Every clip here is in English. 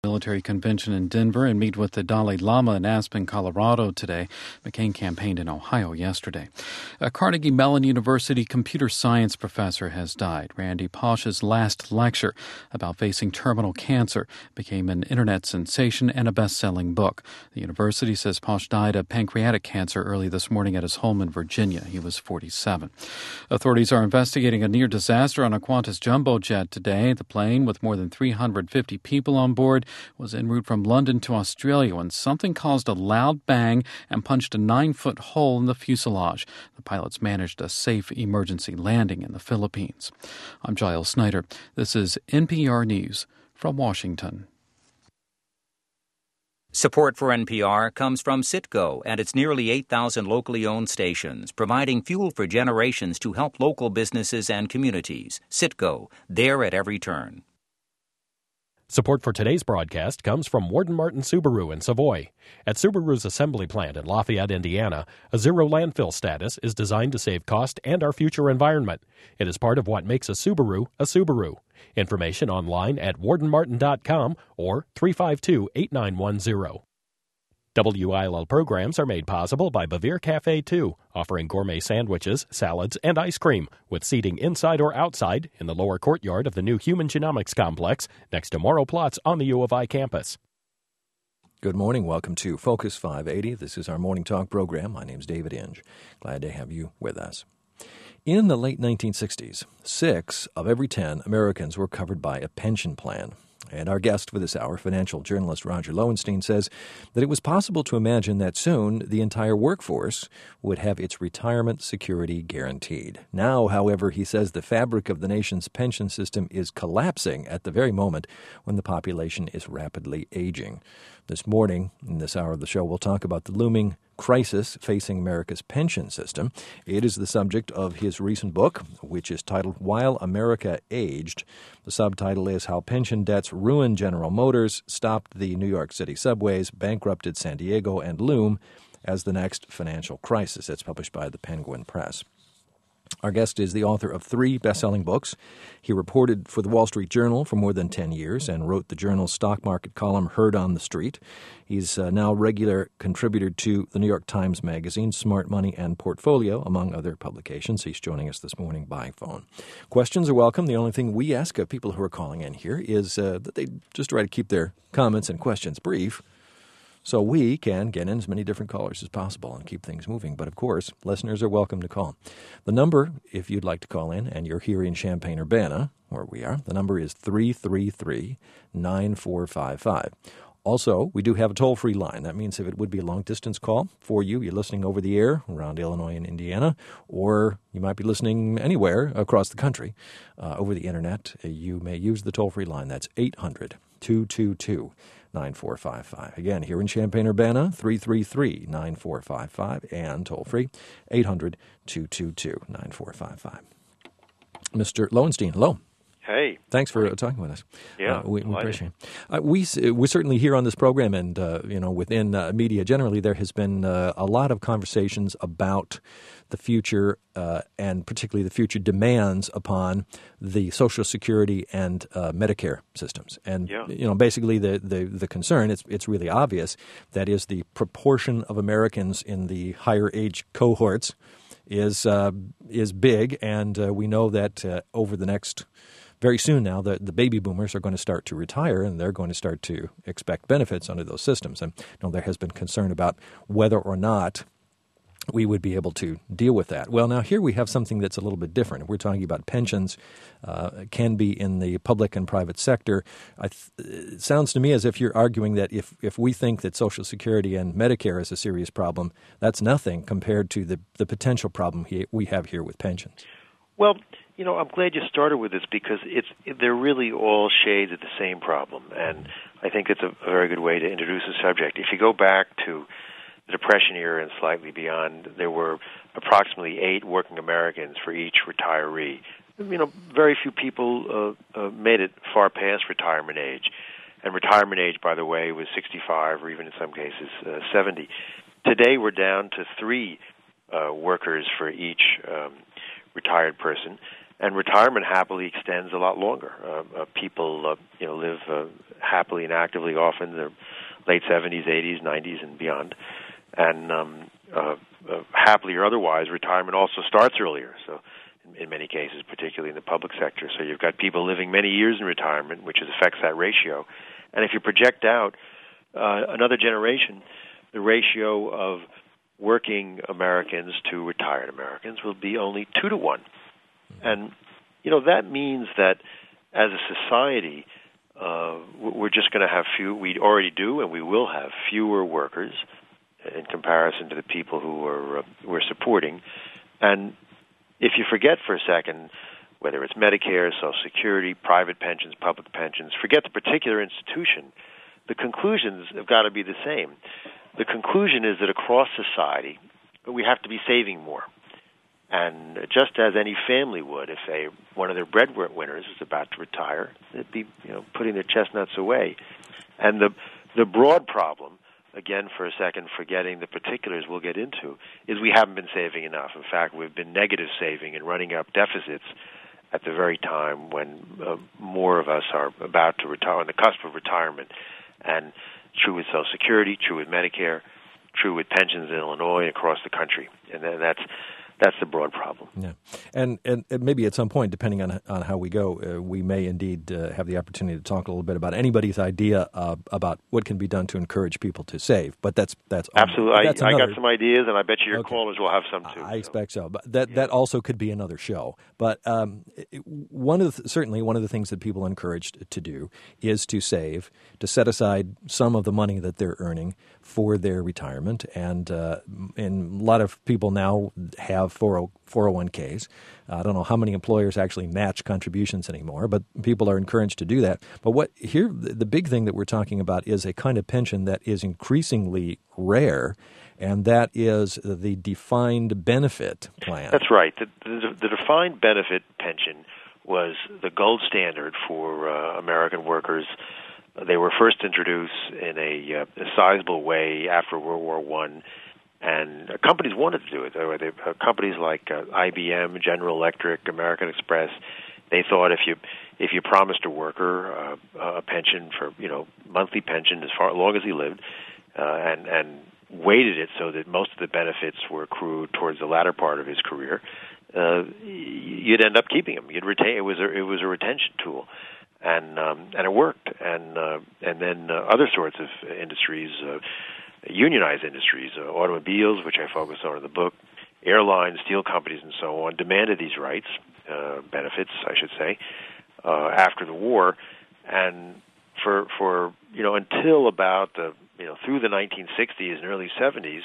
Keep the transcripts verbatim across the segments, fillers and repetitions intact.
Military convention in Denver and meet with the Dalai Lama in Aspen, Colorado today. McCain campaigned in Ohio yesterday. A Carnegie Mellon University computer science professor has died. Randy Pausch's last lecture about facing terminal cancer became an internet sensation and a best-selling book. The university says Pausch died of pancreatic cancer early this morning at his home in Virginia. He was forty-seven. Authorities are investigating a near disaster on a Qantas jumbo jet today. The plane, with more than three hundred fifty people on board, was en route from London to Australia when something caused a loud bang and punched a nine-foot hole in the fuselage. The pilots managed a safe emergency landing in the Philippines. I'm Giles Snyder. This is N P R News from Washington. Support for N P R comes from Citgo and its nearly eight thousand locally owned stations, providing fuel for generations to help local businesses and communities. Citgo, there at every turn. Support for today's broadcast comes from Warden Martin Subaru in Savoy. At Subaru's assembly plant in Lafayette, Indiana, a zero landfill status is designed to save cost and our future environment. It is part of what makes a Subaru a Subaru. Information online at warden martin dot com or three five two, eight nine one zero. W I L L programs are made possible by Bavir Cafe two, offering gourmet sandwiches, salads, and ice cream, with seating inside or outside in the lower courtyard of the new Human Genomics Complex next to Morrow Platz on the U of I campus. Good morning. Welcome to Focus five eighty. This is our morning talk program. My name's David Inge. Glad to have you with us. In the late nineteen sixties, six of every ten Americans were covered by a pension plan. And our guest for this hour, financial journalist Roger Lowenstein, says that it was possible to imagine that soon the entire workforce would have its retirement security guaranteed. Now, however, he says the fabric of the nation's pension system is collapsing at the very moment when the population is rapidly aging. This morning, in this hour of the show, we'll talk about the looming crisis facing America's pension system. It is the subject of his recent book, which is titled While America Aged. The subtitle is How Pension Debts Ruined General Motors, Stopped the New York City Subways, Bankrupted San Diego, and Loom as the Next Financial Crisis. It's published by the Penguin Press. Our guest is the author of three best-selling books. He reported for the Wall Street Journal for more than ten years and wrote the journal's stock market column, Heard on the Street. He's uh, now a regular contributor to the New York Times Magazine, Smart Money, and Portfolio, among other publications. He's joining us this morning by phone. Questions are welcome. The only thing we ask of people who are calling in here is uh, that they just try to keep their comments and questions brief, so we can get in as many different callers as possible and keep things moving. But, of course, listeners are welcome to call. The number, if you'd like to call in, and you're here in Champaign-Urbana, where we are, the number is three three three, nine four five five. Also, we do have a toll-free line. That means if it would be a long-distance call for you, you're listening over the air around Illinois and Indiana, or you might be listening anywhere across the country uh, over the Internet, you may use the toll-free line. That's eight hundred, two two two, nine four five five. Again, here in Champaign-Urbana, three three three, nine four five five, and toll-free, eight hundred, two two two, nine four five five. Mister Lowenstein, hello. Hey. Thanks for uh, talking with us. Yeah. Uh, we, we appreciate it. Uh, we, we certainly here on this program and, uh, you know, within uh, media generally, there has been uh, a lot of conversations about the future uh, and particularly the future demands upon the Social Security and uh, Medicare systems. And, yeah. you know, basically the, the, the concern, it's, it's really obvious, that is the proportion of Americans in the higher age cohorts is, uh, is big. And uh, we know that uh, over the next very soon now, the, the baby boomers are going to start to retire, and they're going to start to expect benefits under those systems. And you know, there has been concern about whether or not we would be able to deal with that. Well, now here we have something that's a little bit different. We're talking about pensions, uh, can be in the public and private sector. I th- it sounds to me as if you're arguing that if, if we think that Social Security and Medicare is a serious problem, that's nothing compared to the, the potential problem he, we have here with pensions. Well, you know, I'm glad you started with this because it's they're really all shades of the same problem, and I think it's a, a very good way to introduce the subject. If you go back to the Depression era and slightly beyond, there were approximately eight working Americans for each retiree. You know, very few people uh, uh, made it far past retirement age, and retirement age, by the way, was sixty-five or even in some cases uh, seventy. Today, we're down to three uh, workers for each um, retired person. and retirement happily extends a lot longer. Uh, uh, people, uh, you know, live uh, happily and actively often. They're late seventies, eighties, nineties, and beyond. And um, uh, uh, happily or otherwise, retirement also starts earlier. So, in, in many cases, particularly in the public sector, so you've got people living many years in retirement, which affects that ratio. And if you project out uh, another generation, the ratio of working Americans to retired Americans will be only two to one. And, you know, that means that as a society, uh, we're just going to have few, we already do, and we will have fewer workers in comparison to the people who are, uh, we're supporting. And if you forget for a second, whether it's Medicare, Social Security, private pensions, public pensions, forget the particular institution, the conclusions have got to be the same. The conclusion is that across society, we have to be saving more. And just as any family would, if a, one of their breadwinners is about to retire, they'd be, you know, putting their chestnuts away. And the the broad problem, again, for a second, forgetting the particulars we'll get into, is we haven't been saving enough. In fact, we've been negative saving and running up deficits at the very time when uh, more of us are about to retire, on the cusp of retirement. And true with Social Security, true with Medicare, true with pensions in Illinois and across the country. And that's that's the broad problem. Yeah, and and maybe at some point, depending on on how we go, uh, we may indeed uh, have the opportunity to talk a little bit about anybody's idea uh, about what can be done to encourage people to save. But that's that's absolutely. That's I, another, I got some ideas, and I bet you your okay. callers will have some too. I so. expect so. But that yeah. that also could be another show. But um, one of the, certainly one of the things that people are encouraged to do is to save, to set aside some of the money that they're earning for their retirement, and uh, and a lot of people now have four oh one k's. Uh, I don't know how many employers actually match contributions anymore, but people are encouraged to do that. But what here, the big thing that we're talking about is a kind of pension that is increasingly rare, and that is the defined benefit plan. That's right. The, the, the defined benefit pension was the gold standard for uh, American workers. They were first introduced in a, uh, a sizable way after World War One, and uh, companies wanted to do it. There were they, uh, companies like uh, I B M, General Electric, American Express. They thought if you if you promised a worker uh, a pension for you know monthly pension as far long as he lived, uh, and and weighted it so that most of the benefits were accrued towards the latter part of his career, uh, you'd end up keeping him. You'd retain. It was a, it was a retention tool. And um, and it worked, and uh, and then uh, other sorts of industries, uh, unionized industries, uh, automobiles, which I focus on in the book, airlines, steel companies, and so on, demanded these rights, uh, benefits, I should say, uh, after the war, and for for you know until about the you know through the nineteen sixties and early seventies,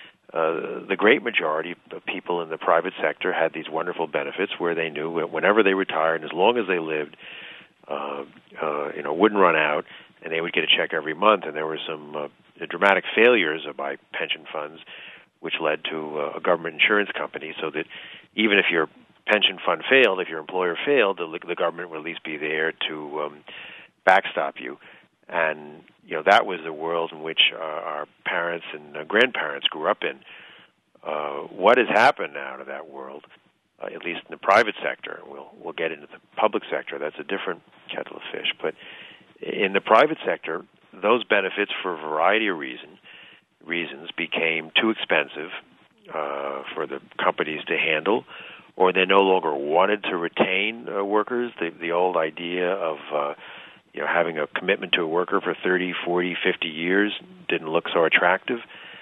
uh, the great majority of people in the private sector had these wonderful benefits where they knew whenever they retired, and as long as they lived. Uh, uh, you know, wouldn't run out, and they would get a check every month. And there were some uh, dramatic failures by pension funds, which led to uh, a government insurance company, so that even if your pension fund failed, if your employer failed, the, the government would at least be there to um, backstop you. And you know that was the world in which uh, our parents and uh, grandparents grew up in. Uh, what has happened now to that world? Uh, at least in the private sector. We'll we'll get into the public sector. That's a different kettle of fish. But in the private sector, those benefits, for a variety of reasons, reasons became too expensive uh, for the companies to handle, or they no longer wanted to retain uh, workers. The the old idea of uh, you know having a commitment to a worker for thirty, forty, fifty years didn't look so attractive,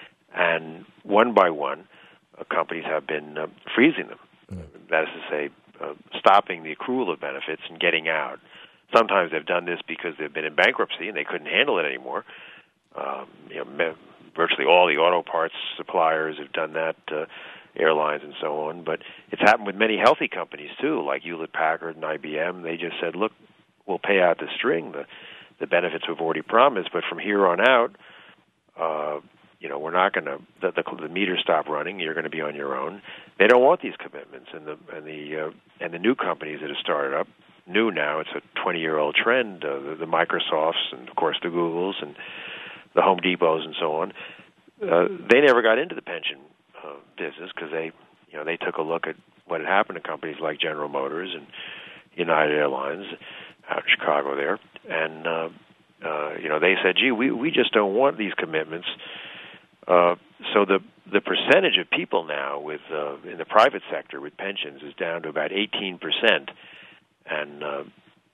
and one by one, uh, companies have been uh, freezing them. That is to say, uh, stopping the accrual of benefits and getting out. Sometimes they've done this because they've been in bankruptcy and they couldn't handle it anymore. Um, you know, me- virtually all the auto parts suppliers have done that, uh, airlines and so on. But it's happened with many healthy companies too, like Hewlett-Packard and I B M. They just said, "Look, we'll pay out the string, the the benefits we've already promised, but from here on out." Uh, You know, we're not going to the, the the meter stop running. You're going to be on your own. They don't want these commitments, and the and the uh, and the new companies that have started up, new now. It's a twenty-year-old trend. Uh, the, the Microsofts and of course the Googles and the Home Depots and so on. Uh, they never got into the pension uh, business because they, you know, they took a look at what had happened to companies like General Motors and United Airlines out in Chicago there. And, uh, uh, you know, they said, gee, we, we just don't want these commitments. Uh, so the the percentage of people now with uh, in the private sector with pensions is down to about eighteen percent. And uh,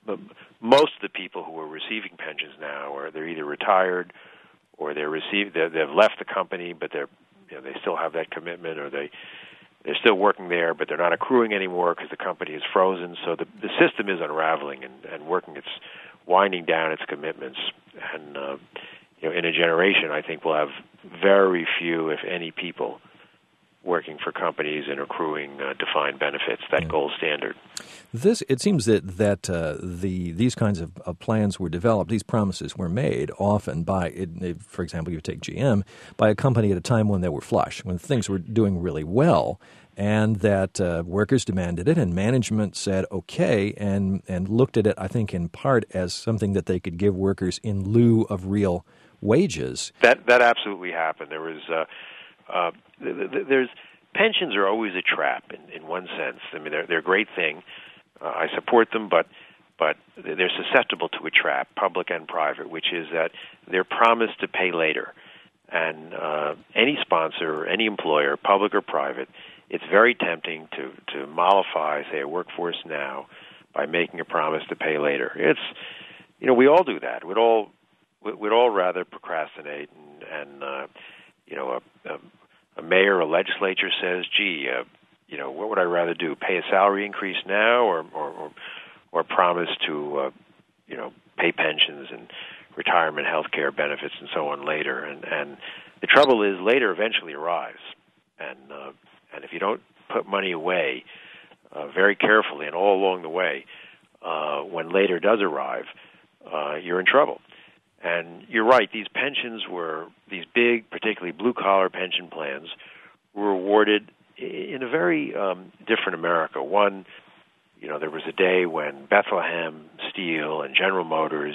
most of the people who are receiving pensions now are they're either retired or they're received they're, they've left the company, but they're you know they still have that commitment, or they they're still working there, but they're not accruing anymore because the company is frozen. So the the system is unraveling and, and working. It's winding down its commitments, and uh, you know in a generation, I think we'll have very few, if any, people working for companies and accruing uh, defined benefits, that yeah. gold standard. This it seems that that uh, the these kinds of, of plans were developed. These promises were made often by, it, for example, you take G M, by a company at a time when they were flush, when things were doing really well, and that uh, workers demanded it, and management said okay, and and looked at it, I think, in part as something that they could give workers in lieu of real wages. That that absolutely happened. There was. Uh, Uh, there's pensions are always a trap in, in one sense. I mean, they're they're a great thing. Uh, I support them, but but they're susceptible to a trap, public and private, which is that they're promised to pay later. And uh, any sponsor, or any employer, public or private, it's very tempting to to mollify, say, a workforce now by making a promise to pay later. It's you know we all do that. We'd all we'd all rather procrastinate and. and uh, You know, a, a, a mayor, a legislature says, "Gee, uh, you know, what would I rather do? Pay a salary increase now, or or, or, or promise to, uh, you know, pay pensions and retirement health care benefits and so on later?" And and the trouble is, later eventually arrives, and uh, and if you don't put money away uh, very carefully and all along the way, uh, when later does arrive, uh, you're in trouble. And you're right, these pensions were, these big, particularly blue-collar pension plans, were awarded in a very um, different America. One, you know, there was a day when Bethlehem Steel and General Motors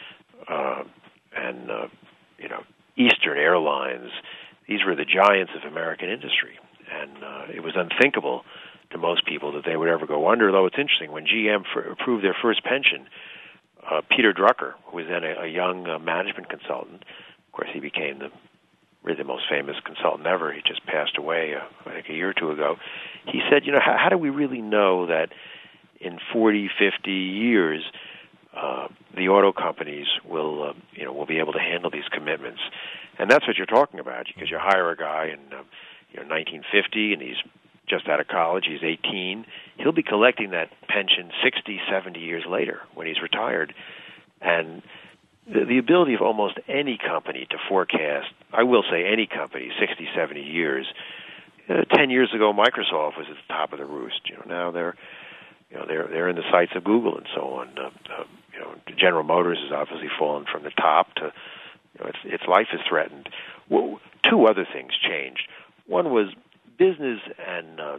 uh, and, uh, you know, Eastern Airlines, these were the giants of American industry. And uh, it was unthinkable to most people that they would ever go under, though it's interesting. When G M for, approved their first pension, Uh, Peter Drucker, who was then a, a young uh, management consultant, of course, he became the really the most famous consultant ever. He just passed away, uh, I think, a year or two ago. He said, you know, how, how do we really know that in forty, fifty years, uh, the auto companies will, uh, you know, will be able to handle these commitments? And that's what you're talking about, because you hire a guy in, uh, you know, nineteen fifty, and he's just out of college, he's eighteen, he'll be collecting that pension sixty, seventy years later when he's retired. And the, the ability of almost any company to forecast, I will say any company, sixty, seventy years. Uh, ten years ago, Microsoft was at the top of the roost. You know, now they're, you know, they're they're in the sights of Google and so on. Uh, uh, you know, General Motors has obviously fallen from the top to, you know, its its life is threatened. Well, two other things changed. One was business and uh,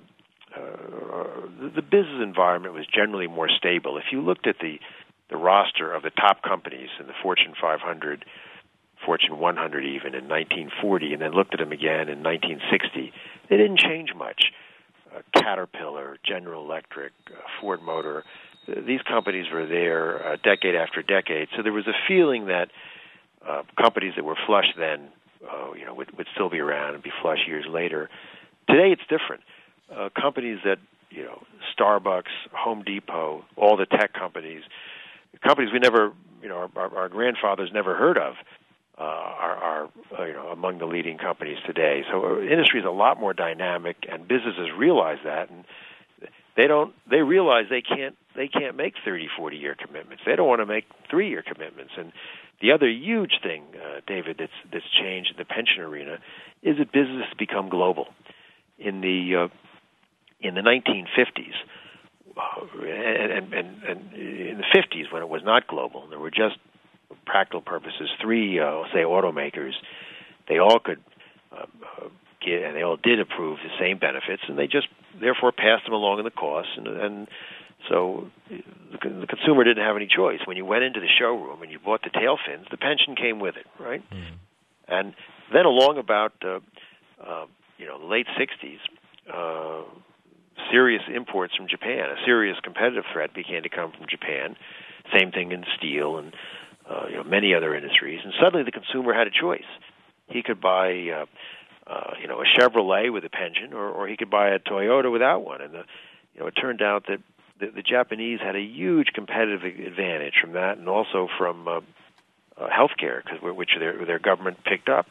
uh, the business environment was generally more stable. If you looked at the, the roster of the top companies in the Fortune five hundred, Fortune one hundred even in nineteen forty, and then looked at them again in nineteen sixty, they didn't change much. Uh, Caterpillar, General Electric, uh, Ford Motor, uh, these companies were there uh, decade after decade. So there was a feeling that uh, companies that were flush then, uh, you know, would, would still be around and be flush years later. Today it's different. Uh, companies that, you know, Starbucks, Home Depot, all the tech companies, companies we never, you know, our, our grandfathers never heard of, uh, are, are uh, you know, among the leading companies today. So uh, industry is a lot more dynamic, and businesses realize that, and they don't. They realize they can't. They can't make thirty, forty year commitments. They don't want to make three year commitments. And the other huge thing, uh, David, that's that's changed in the pension arena is that business has become global. In the uh, in the nineteen fifties, uh, and, and, and, and in the fifties, when it was not global, there were just, for practical purposes, three, uh, say, automakers. They all could uh, get, and they all did approve the same benefits, and they just therefore passed them along in the cost. And, and so the, the consumer didn't have any choice. When you went into the showroom and you bought the tail fins, the pension came with it, right? Mm. And then along about uh, uh, you know, the late sixties, uh, serious imports from Japan. A serious competitive threat began to come from Japan. Same thing in steel and uh, you know many other industries. And suddenly the consumer had a choice. He could buy uh, uh, you know a Chevrolet with a pension, or, or he could buy a Toyota without one. And the, you know it turned out that the, the Japanese had a huge competitive advantage from that, and also from uh, uh, healthcare, because which their their government picked up.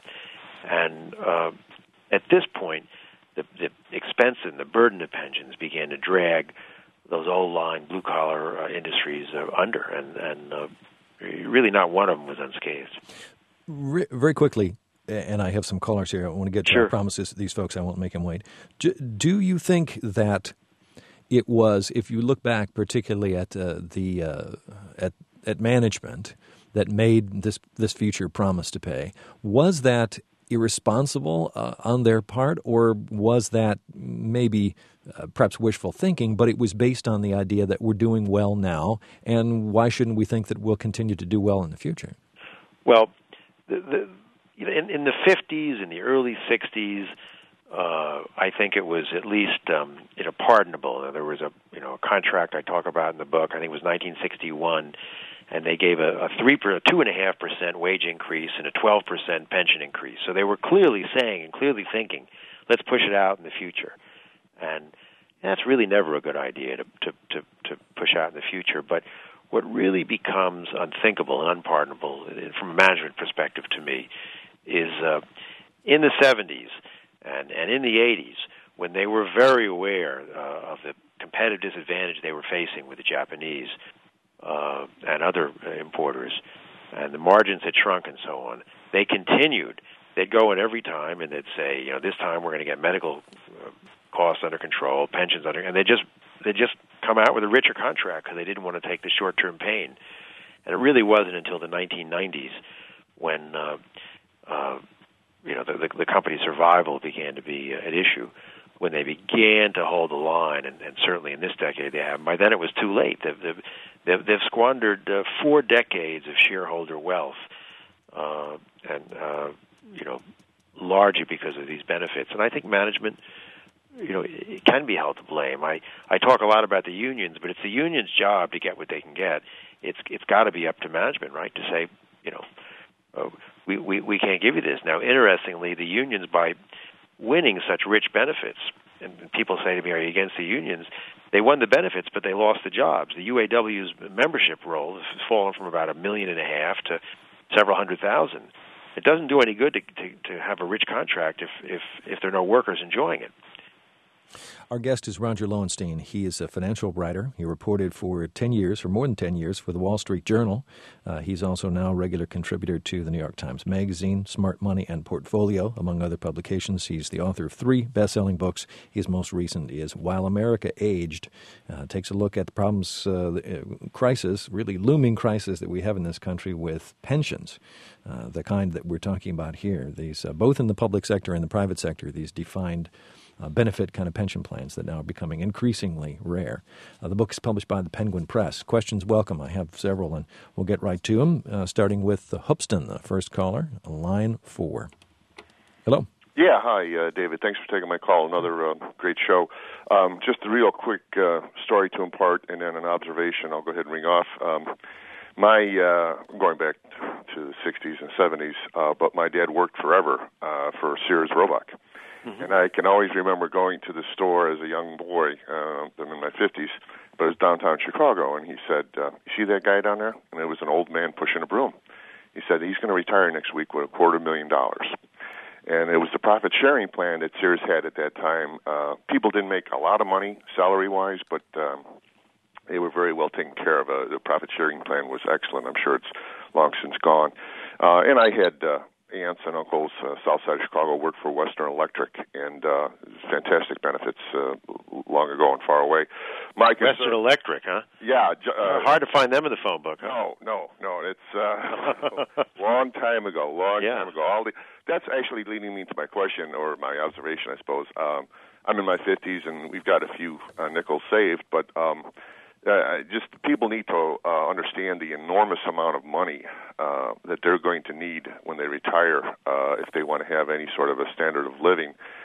And uh, at this point, the, the expense and the burden of pensions began to drag those old-line blue-collar uh, industries uh, under, and, and uh, really not one of them was unscathed. Re- very quickly, and I have some callers here. I want to get to sure. I promise this, these folks, I won't make them wait. Do, do you think that it was, if you look back particularly at uh, the uh, at at management that made this this future promise to pay, was that irresponsible uh, on their part, or was that maybe uh, perhaps wishful thinking, but it was based on the idea that we're doing well now, and why shouldn't we think that we'll continue to do well in the future? Well, the, the, you know, in, in the fifties and the early sixties, uh, I think it was at least um, you know pardonable. There was a you know a contract I talk about in the book. I think it was nineteen sixty-one. And they gave a, a three, per, a two and a half percent wage increase and a twelve percent pension increase. So they were clearly saying and clearly thinking, let's push it out in the future. And that's really never a good idea to to to, to push out in the future. But what really becomes unthinkable and unpardonable from a management perspective to me is uh, in the seventies and and in the eighties, when they were very aware uh, of the competitive disadvantage they were facing with the Japanese. Uh, and other importers, and the margins had shrunk and so on. They continued. They'd go in every time and they'd say, you know, this time we're going to get medical uh, costs under control, pensions under, and they just they just come out with a richer contract because they didn't want to take the short-term pain. And it really wasn't until the nineteen nineties when uh, uh, you know the, the, the company's survival began to be uh, at issue, when they began to hold the line, and, and certainly in this decade they have. By then it was too late. They've, they've, they've, they've squandered uh, four decades of shareholder wealth, uh, and uh, you know, largely because of these benefits. And I think management, you know, it can be held to blame. I, I talk a lot about the unions, but it's the union's job to get what they can get. It's it's got to be up to management, right, to say, you know, uh, we, we we can't give you this. Now, interestingly, the unions, by winning such rich benefits, and people say to me, are you against the unions? They won the benefits, but they lost the jobs. The U A W's membership roll has fallen from about a million and a half to several hundred thousand. It doesn't do any good to, to, to have a rich contract if, if, if there are no workers enjoying it. Our guest is Roger Lowenstein. He is a financial writer. He reported for ten years, for more than ten years, for the Wall Street Journal. Uh, he's also now a regular contributor to the New York Times Magazine, Smart Money, and Portfolio, among other publications. He's the author of three best-selling books. His most recent is While America Aged. Uh, takes a look at the problems, uh, the uh, crisis, really looming crisis that we have in this country with pensions, uh, the kind that we're talking about here. These, uh, both in the public sector and the private sector, these defined Uh, benefit kind of pension plans that now are becoming increasingly rare. Uh, the book is published by the Penguin Press. Questions welcome. I have several, and we'll get right to them, uh, starting with uh, Hoopston, the first caller, line four. Hello. Yeah, hi, uh, David. Thanks for taking my call. Another uh, great show. Um, just a real quick uh, story to impart and then an observation. I'll go ahead and ring off. Um, my, uh, I'm going back to the sixties and seventies, uh, but my dad worked forever uh, for Sears Roebuck. Mm-hmm. And I can always remember going to the store as a young boy. Uh, I'm in my fifties, but it was downtown Chicago, and he said, uh, you see that guy down there? And it was an old man pushing a broom. He said, he's going to retire next week with a quarter million dollars. And it was the profit-sharing plan that Sears had at that time. Uh, people didn't make a lot of money salary-wise, but um, they were very well taken care of. Uh, the profit-sharing plan was excellent. I'm sure it's long since gone. Uh, and I had Uh, aunts and uncles, uh, south side of Chicago, worked for Western Electric, and uh, fantastic benefits uh, long ago and far away. My concern, Western Electric, huh? Yeah. Uh, hard to find them in the phone book, huh? No, no, no. It's uh, long time ago, long yeah. time ago. All the, that's actually leading me to my question, or my observation, I suppose. Um, I'm in my fifties, and we've got a few uh, nickels saved, but um, Uh, just people need to uh, understand the enormous amount of money uh, that they're going to need when they retire uh, if they want to have any sort of a standard of living.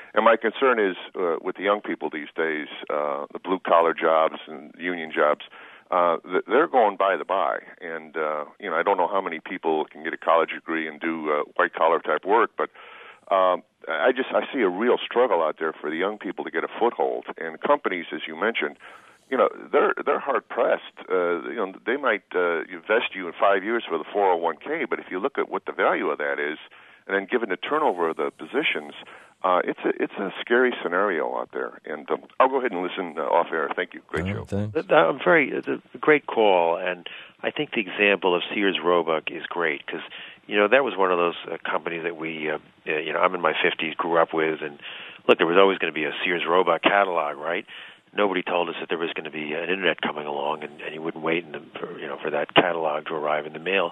And my concern is uh, with the young people these days, uh, the blue-collar jobs and union jobs, uh, they're going by the by. And, uh, you know, I don't know how many people can get a college degree and do uh, white-collar type work, but um, I just I see a real struggle out there for the young people to get a foothold. And companies, as you mentioned, you know, they're they're hard pressed. Uh, you know, they might uh, invest you in five years for the four oh one k, but if you look at what the value of that is, and then given the turnover of the positions, uh, it's a it's a scary scenario out there. And um, I'll go ahead and listen uh, off air. Thank you. Great show. Thanks. I'm very it's a great call, and I think the example of Sears Roebuck is great because you know that was one of those uh, companies that we uh, you know I'm in my fifties, grew up with, and look, there was always going to be a Sears Roebuck catalog, right? Nobody told us that there was going to be an internet coming along, and, and you wouldn't wait in the, for you know for that catalog to arrive in the mail.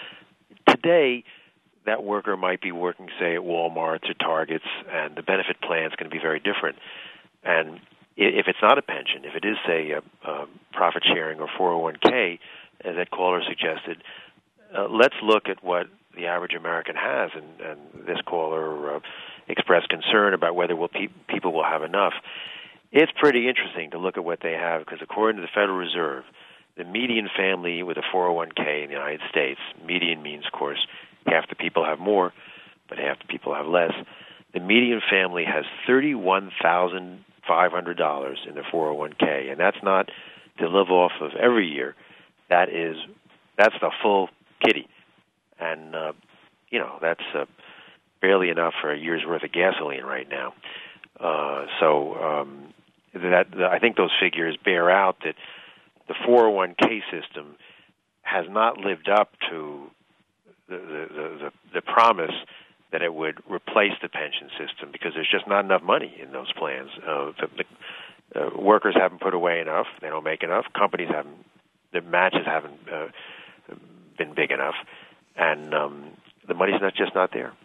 Today, that worker might be working, say, at Walmart or Targets, and the benefit plan is going to be very different. And if it's not a pension, if it is, say, a, a profit sharing or four oh one k, as that caller suggested, uh, let's look at what the average American has. And, and this caller uh, expressed concern about whether will pe- people will have enough. It's pretty interesting to look at what they have because according to the Federal Reserve, the median family with a four oh one k in the United States, median means, of course, half the people have more, but half the people have less. The median family has thirty-one thousand five hundred dollars in their four oh one k, and that's not to live off of every year. That is, that's the full kitty. And, uh, you know, that's uh, barely enough for a year's worth of gasoline right now. Uh, so um, that I think those figures bear out that the four oh one k system has not lived up to the the, the, the promise that it would replace the pension system because there's just not enough money in those plans. Uh, the, the uh, workers haven't put away enough; they don't make enough. Companies haven't; the matches haven't uh, been big enough, and um, the money's not just not there.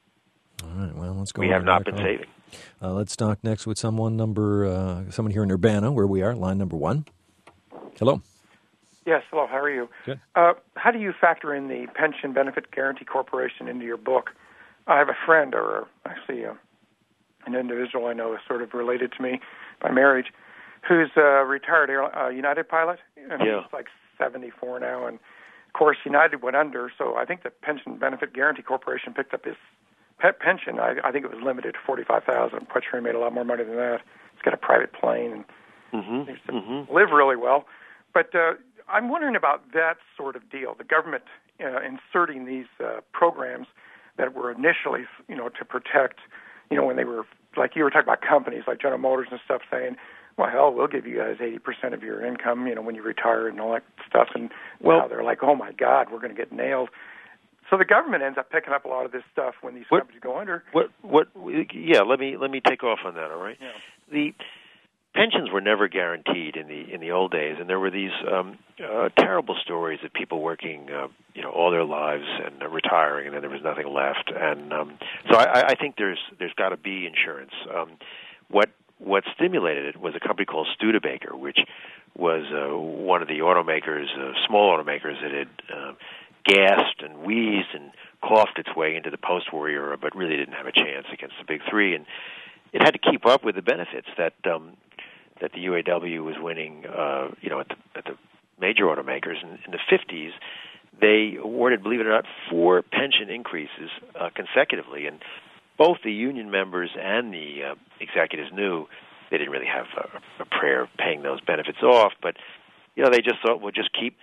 All right. Well, let's go. We have not been on. saving. Uh, let's talk next with someone number uh, someone here in Urbana, where we are. Line number one. Hello. Yes, hello, how are you? Good. Uh, how do you factor in the Pension Benefit Guaranty Corporation into your book? I have a friend, or actually uh, an individual I know is sort of related to me by marriage, who's a retired Air, uh, United pilot. And yeah. He's like seventy-four now, and of course United went under, so I think the Pension Benefit Guaranty Corporation picked up his pet pension. I, I think it was limited to forty-five thousand dollars. I'm quite sure he made a lot more money than that. He's got a private plane and mm-hmm. seems to mm-hmm. live really well. But uh, I'm wondering about that sort of deal, the government uh, inserting these uh, programs that were initially, you know, to protect, you know, when they were, like you were talking about companies like General Motors and stuff saying, well, hell, we'll give you guys eighty percent of your income, you know, when you retire and all that stuff. And well, now they're like, oh, my God, we're going to get nailed. So the government ends up picking up a lot of this stuff when these what, companies go under. What? What? Yeah, let me let me take off on that. All right. Yeah. The pensions were never guaranteed in the in the old days, and there were these um, uh, terrible stories of people working, uh, you know, all their lives and uh, retiring, and then there was nothing left. And um, so I, I think there's there's got to be insurance. Um, what what stimulated it was a company called Studebaker, which was uh, one of the automakers, uh, small automakers that had uh, gasped and wheezed and coughed its way into the post-war era, but really didn't have a chance against the big three, and it had to keep up with the benefits that um, that the U A W was winning, uh, you know, at the, at the major automakers. In, in the fifties, they awarded, believe it or not, four pension increases uh, consecutively, and both the union members and the uh, executives knew they didn't really have a, a prayer of paying those benefits off, but you know, they just thought, we'll just keep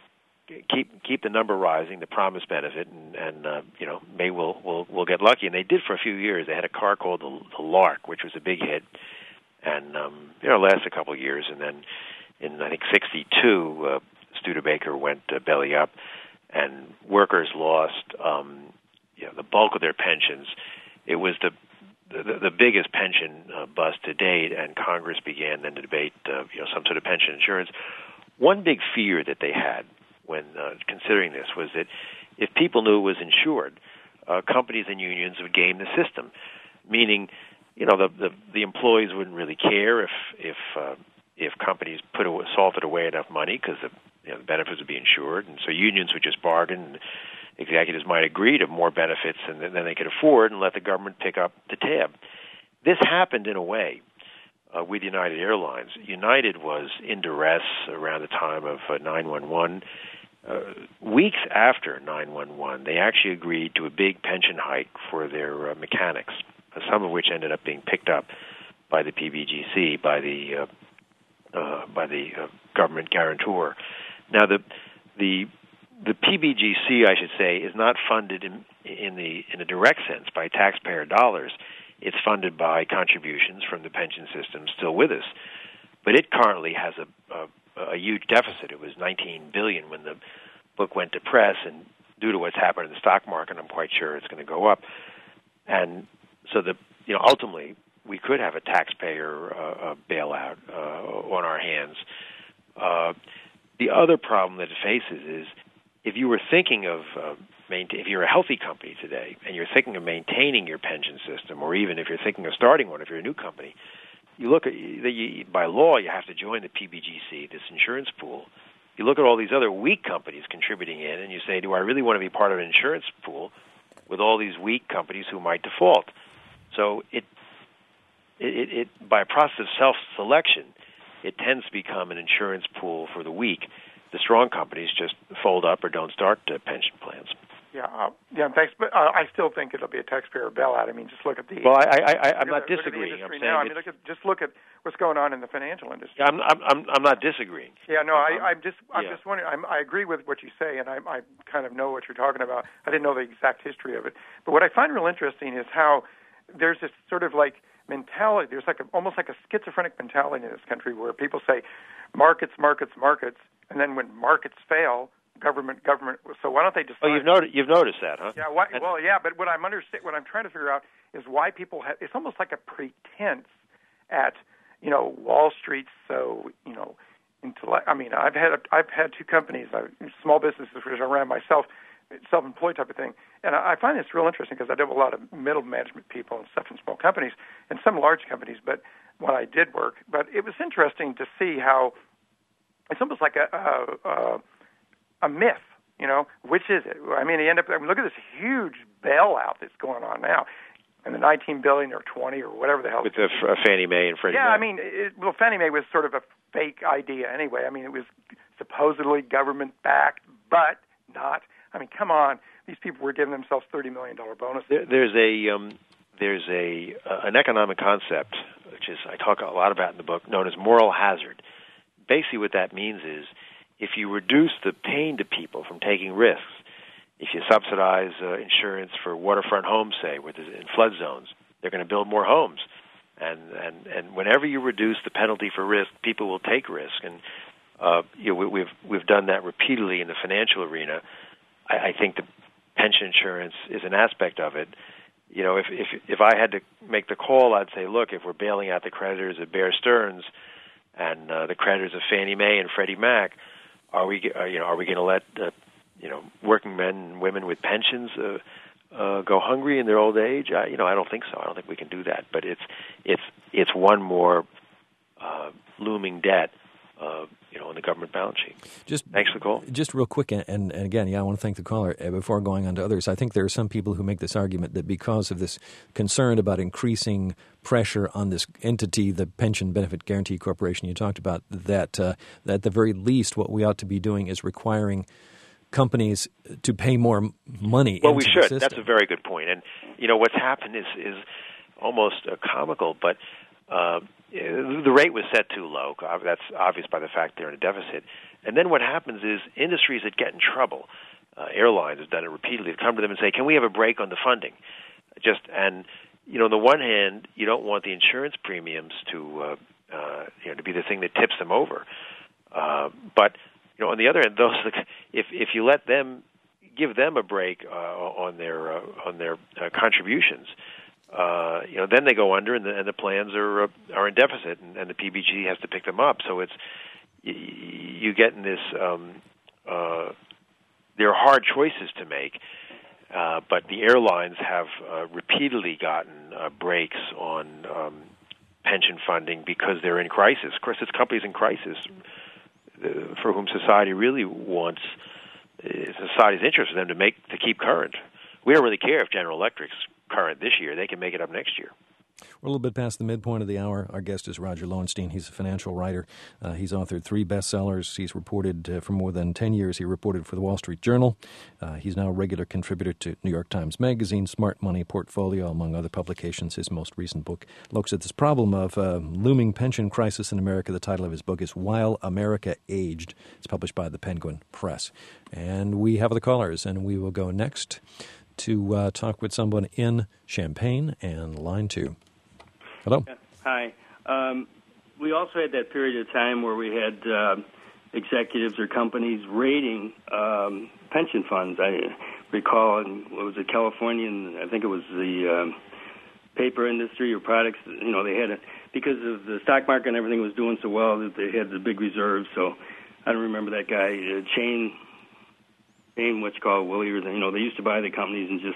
keep keep the number rising, the promised benefit, and, and uh, you know, maybe we'll, we'll we'll get lucky. And they did for a few years. They had a car called the, the Lark, which was a big hit, and um, you know, lasted a couple of years. And then in I think sixty-two, uh, Studebaker went uh, belly up, and workers lost um, you know, the bulk of their pensions. It was the the, the biggest pension uh, bust to date, and Congress began then to debate uh, you know, some sort of pension insurance. One big fear that they had when uh, considering this was that if people knew it was insured, uh, companies and unions would game the system, meaning, you know, the the, the employees wouldn't really care if if uh, if companies put away, salted away enough money because the, you know, the benefits would be insured, and so unions would just bargain. And executives might agree to more benefits than, than they could afford and let the government pick up the tab. this happened in a way uh, with United Airlines. United was in duress around the time of uh, nine one one. Uh, weeks after nine one one, they actually agreed to a big pension hike for their uh, mechanics, uh, some of which ended up being picked up by the P B G C, by the uh, uh, by the uh, government guarantor. Now, the the the P B G C, I should say, is not funded in in the in a direct sense by taxpayer dollars. It's funded by contributions from the pension system still with us, but it currently has a, a a huge deficit. It was nineteen billion dollars when the book went to press, and due to what's happened in the stock market, I'm quite sure it's going to go up. And so, the you know, ultimately, we could have a taxpayer uh, bailout uh, on our hands. Uh, the other problem that it faces is if you were thinking of uh, maintain, if you're a healthy company today and you're thinking of maintaining your pension system, or even if you're thinking of starting one, if you're a new company, you look at you, by law, you have to join the P B G C, this insurance pool. You look at all these other weak companies contributing in, and you say, do I really want to be part of an insurance pool with all these weak companies who might default? So it, it, it by a process of self-selection, it tends to become an insurance pool for the weak. The strong companies just fold up or don't start uh, pension plans. Yeah, uh, yeah. Thanks, but uh, I still think it'll be a taxpayer bailout. I mean, just look at the. Well, I, I, I, I'm not look disagreeing. I'm saying now. I mean, look at, just look at what's going on in the financial industry. Yeah, I'm, I'm, I'm not disagreeing. Yeah, no, I, I'm just, I'm yeah. just wondering. I'm, I agree with what you say, and I, I kind of know what you're talking about. I didn't know the exact history of it, but what I find real interesting is how there's this sort of like mentality. There's like a, almost like a schizophrenic mentality in this country where people say, markets, markets, markets, and then when markets fail. Government, government. So why don't they decide? Oh, you've noticed. You've noticed that, huh? Yeah. Why, well, yeah. But what I'm understand, what I'm trying to figure out is why people have. It's almost like a pretense at, you know, Wall Street. So you know, intellect. I mean, I've had I've had two companies, small businesses which I ran myself, self-employed type of thing, and I find this real interesting because I deal with a lot of middle management people and stuff in small companies and some large companies. But when I did work, but it was interesting to see how it's almost like a. a, a A myth, you know. Which is it? I mean, you end up. I mean, look at this huge bailout that's going on now, and the nineteen billion or twenty or whatever the hell. With the uh, Fannie Mae and Freddie yeah, Mac. I mean, it, well, Fannie Mae was sort of a fake idea anyway. I mean, it was supposedly government backed, but not. I mean, come on, these people were giving themselves thirty million dollar bonuses. There, there's a um, there's a uh, an economic concept which is I talk a lot about in the book, known as moral hazard. Basically, what that means is, if you reduce the pain to people from taking risks, if you subsidize uh, insurance for waterfront homes, say, with in flood zones, they're going to build more homes. And, and and whenever you reduce the penalty for risk, people will take risk. And uh, you know, we, we've we've done that repeatedly in the financial arena. I, I think the pension insurance is an aspect of it. You know, if if if I had to make the call, I'd say, look, if we're bailing out the creditors of Bear Stearns and uh, the creditors of Fannie Mae and Freddie Mac, Are we, uh, you know, are we going to let, uh, you know, working men and women with pensions uh, uh, go hungry in their old age? I, you know, I don't think so. I don't think we can do that. But it's it's it's one more uh, looming debt, uh, you know, on the government balance sheet. Just thanks for the call. Just real quick, and, and again, yeah, I want to thank the caller uh, before going on to others. I think there are some people who make this argument that because of this concern about increasing pressure on this entity, the Pension Benefit Guaranty Corporation you talked about, that uh, that at the very least what we ought to be doing is requiring companies to pay more money. Well, into we should. The That's a very good point. And you know what's happened is is almost uh, comical, but uh, the rate was set too low. That's obvious by the fact they're in a deficit. And then what happens is industries that get in trouble, uh, airlines have done it repeatedly, come to them and say, "Can we have a break on the funding?" Just and you know, on the one hand, you don't want the insurance premiums to uh, uh, you know to be the thing that tips them over, uh, but you know, on the other hand, those if if you let them give them a break uh, on their uh, on their uh, contributions, uh, you know, then they go under, and the, and the plans are uh, are in deficit, and, and the P B G has to pick them up. So it's you, you get in this. Um, uh, there are hard choices to make. Uh, but the airlines have uh, repeatedly gotten uh, breaks on um, pension funding because they're in crisis. Of course, it's companies in crisis uh, for whom society really wants, uh, society's interest in them to make to keep current. We don't really care if General Electric's current this year; they can make it up next year. We're a little bit past the midpoint of the hour. Our guest is Roger Lowenstein. He's a financial writer. Uh, he's authored three bestsellers. He's reported uh, for more than ten years. He reported for the Wall Street Journal. Uh, he's now a regular contributor to New York Times Magazine, Smart Money Portfolio, among other publications. His most recent book looks at this problem of uh, looming pension crisis in America. The title of his book is While America Aged. It's published by the Penguin Press. And we have the callers, and we will go next to uh, talk with someone in Champaign and line two. Hello. Hi. Um, we also had that period of time where we had uh, executives or companies raiding um, pension funds. I recall, in, what was it, California, I think it was the um, paper industry or products, you know, they had it, because of the stock market and everything was doing so well that they had the big reserves. So I don't remember that guy, uh, Chain, Chain, what's called Willie, or, you know, they used to buy the companies and just,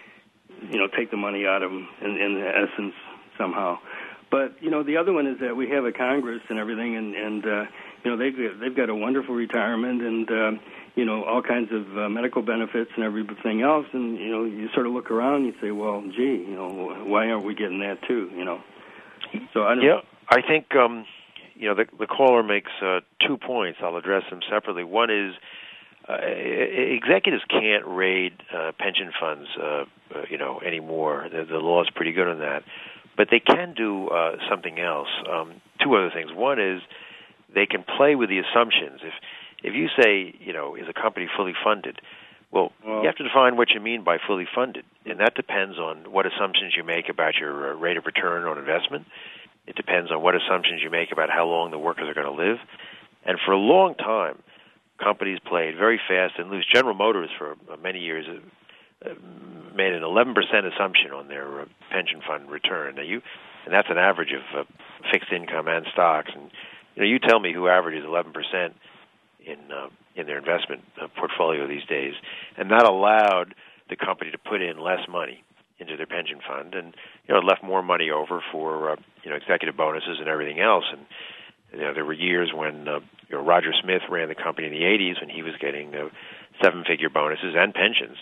you know, take the money out of them in, in essence somehow. But, you know, the other one is that we have a Congress and everything, and, and uh, you know, they've, they've got a wonderful retirement and, uh, you know, all kinds of uh, medical benefits and everything else. And, you know, you sort of look around and you say, well, gee, you know, why aren't we getting that too, you know? So I don't Yeah, I think, um, you know, the, the caller makes uh, two points. I'll address them separately. One is uh, executives can't raid uh, pension funds, uh, uh, you know, anymore. The, the law is pretty good on that. But they can do uh, something else. Um, two other things. One is they can play with the assumptions. If if you say, you know, is a company fully funded, well, well, you have to define what you mean by fully funded, and that depends on what assumptions you make about your uh, rate of return on investment. It depends on what assumptions you make about how long the workers are going to live. And for a long time, companies played very fast and loose. General Motors, for uh, many years, uh, made an eleven percent assumption on their uh, pension fund return. Now you, and that's an average of uh, fixed income and stocks. And you know, you tell me who averages eleven percent in uh, in their investment uh, portfolio these days, and that allowed the company to put in less money into their pension fund, and you know, it left more money over for uh, you know, executive bonuses and everything else. And you know, there were years when uh, you know, Roger Smith ran the company in the eighties when he was getting uh, seven-figure bonuses and pensions.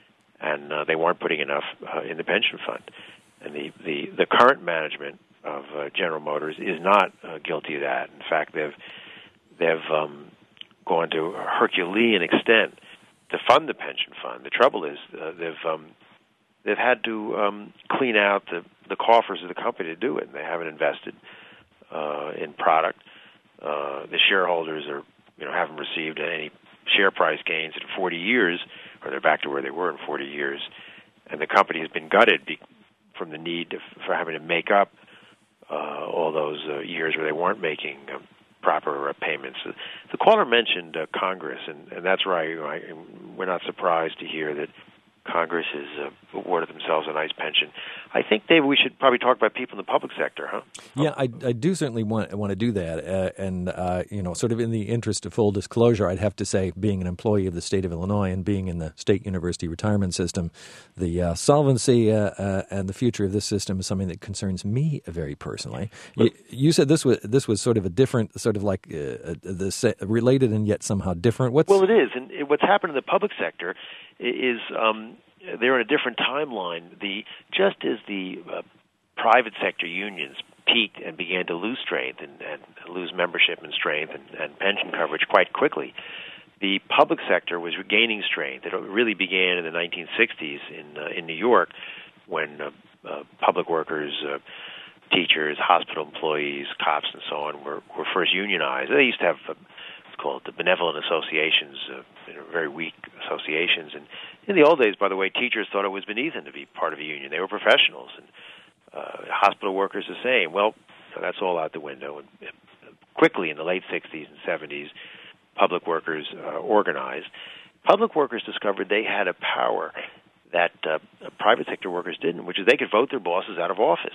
And uh, they weren't putting enough uh, in the pension fund. And the, the, the current management of uh, General Motors is not uh, guilty of that. In fact, they've they've um, gone to a Herculean extent to fund the pension fund. The trouble is uh, they've um, they've had to um, clean out the, the coffers of the company to do it. And they haven't invested uh, in product. Uh, the shareholders are you know haven't received any share price gains in forty years. Or they're back to where they were in forty years, and the company has been gutted be, from the need to, for having to make up uh, all those uh, years where they weren't making uh, proper uh, payments. Uh, the caller mentioned uh, Congress, and, and that's right. You know, I, we're not surprised to hear that Congress has uh, awarded themselves a nice pension. I think, David, we should probably talk about people in the public sector, huh? Yeah, I, I do certainly want want to do that. Uh, and, uh, you know, sort of in the interest of full disclosure, I'd have to say, being an employee of the state of Illinois and being in the state university retirement system, the uh, solvency uh, uh, and the future of this system is something that concerns me very personally. You, you said this was this was sort of a different, sort of like uh, the related and yet somehow different. What's... Well, it is. And what's happened in the public sector is um, they're in a different timeline. The just as the uh, private sector unions peaked and began to lose strength and, and lose membership and strength and, and pension coverage quite quickly, the public sector was regaining strength. It really began in the nineteen sixties in uh, in New York when uh, uh, public workers, uh, teachers, hospital employees, cops, and so on were, were first unionized. They used to have uh, what's called the benevolent associations, uh, you know, very weak associations. And in the old days, by the way, teachers thought it was beneath them to be part of a union. They were professionals, and uh, hospital workers the same. Well, so that's all out the window. And uh, quickly in the late sixties and seventies, public workers uh, organized. Public workers discovered they had a power that uh, private sector workers didn't, which is they could vote their bosses out of office.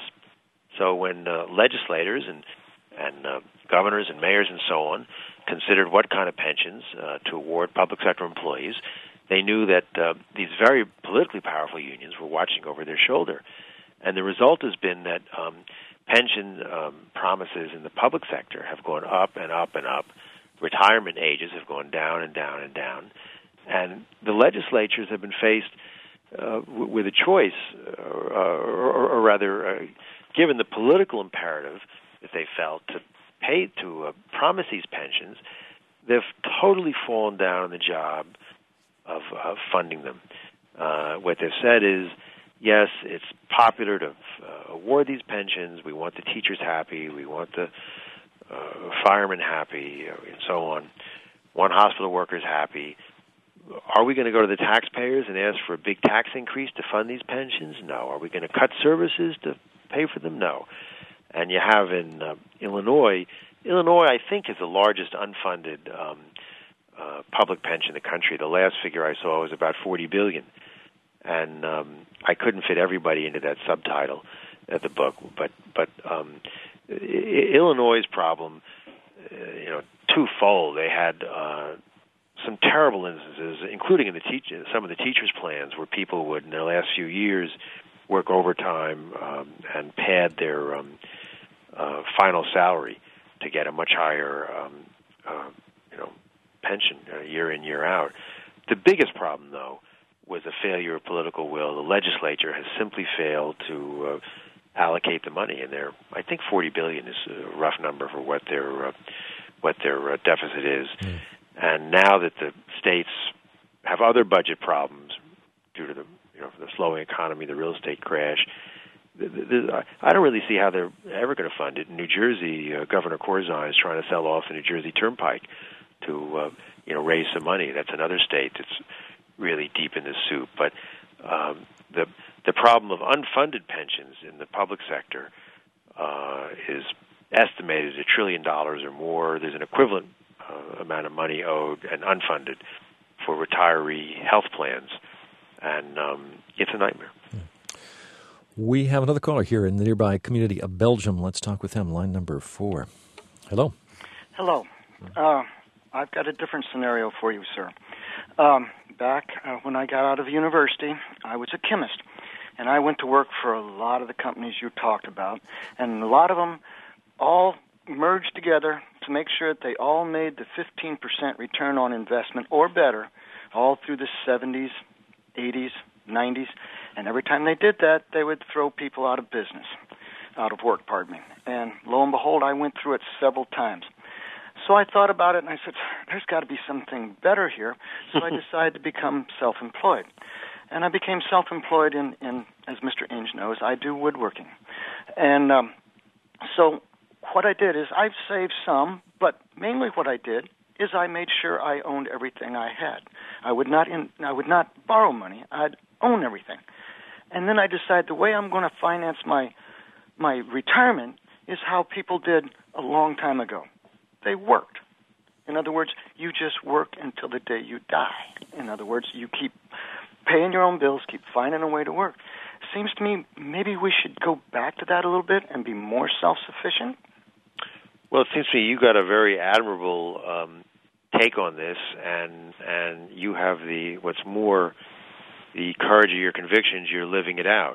So when uh, legislators and and uh, governors and mayors and so on considered what kind of pensions uh, to award public sector employees, they knew that uh, these very politically powerful unions were watching over their shoulder. And the result has been that um, pension um, promises in the public sector have gone up and up and up. Retirement ages have gone down and down and down. And the legislatures have been faced uh, w- with a choice, uh, or, or, or rather, uh, given the political imperative that they felt to pay to uh, promise these pensions, they've totally fallen down on the job of uh, funding them. Uh, what they've said is, yes, it's popular to uh, award these pensions. We want the teachers happy. We want the uh, firemen happy, and so on. Want hospital workers happy. Are we going to go to the taxpayers and ask for a big tax increase to fund these pensions? No. Are we going to cut services to pay for them? No. And you have in uh, Illinois, Illinois, I think, is the largest unfunded um, uh, public pension in the country. The last figure I saw was about forty billion dollars. And um, I couldn't fit everybody into that subtitle of the book, but but um, I- Illinois' problem, uh, you know, twofold. They had uh, some terrible instances, including in the teach- some of the teachers' plans, where people would, in their last few years, work overtime um, and pad their um, uh, final salary to get a much higher, um, uh, you know, pension uh, year in, year out. The biggest problem, though, was a failure of political will. The legislature has simply failed to uh, allocate the money, and their I think forty billion dollars is a rough number for what their uh, what their uh, deficit is. Mm. And now that the states have other budget problems due to the you know the slowing economy, the real estate crash, the, the, the, I don't really see how they're ever going to fund it. In New Jersey, uh, Governor Corzine is trying to sell off the New Jersey Turnpike to uh, you know raise some money. That's another state that's really deep in the soup. But um, the the problem of unfunded pensions in the public sector uh, is estimated at a trillion dollars or more. There's an equivalent uh, amount of money owed and unfunded for retiree health plans, and um, it's a nightmare. We have another caller here in the nearby community of Belgium. Let's talk with him. Line number four. Hello. Hello. Uh, I've got a different scenario for you, sir. Um, back uh, when I got out of university, I was a chemist, and I went to work for a lot of the companies you talked about, and a lot of them all merged together to make sure that they all made the fifteen percent return on investment or better all through the seventies, eighties, nineties, and every time they did that, they would throw people out of business, out of work, pardon me. And lo and behold, I went through it several times. So I thought about it, and I said, there's got to be something better here. So I decided to become self-employed. And I became self-employed in, in as Mister Inge knows, I do woodworking. And um, so what I did is I've saved some, but mainly what I did is I made sure I owned everything I had. I would not in, I would not borrow money. I'd own everything. And then I decided the way I'm going to finance my my retirement is how people did a long time ago. They worked. In other words, you just work until the day you die. In other words, you keep paying your own bills, keep finding a way to work. Seems to me maybe we should go back to that a little bit and be more self-sufficient. Well, it seems to me you got a very admirable um, take on this, and and you have the what's more the courage of your convictions. You're living it out.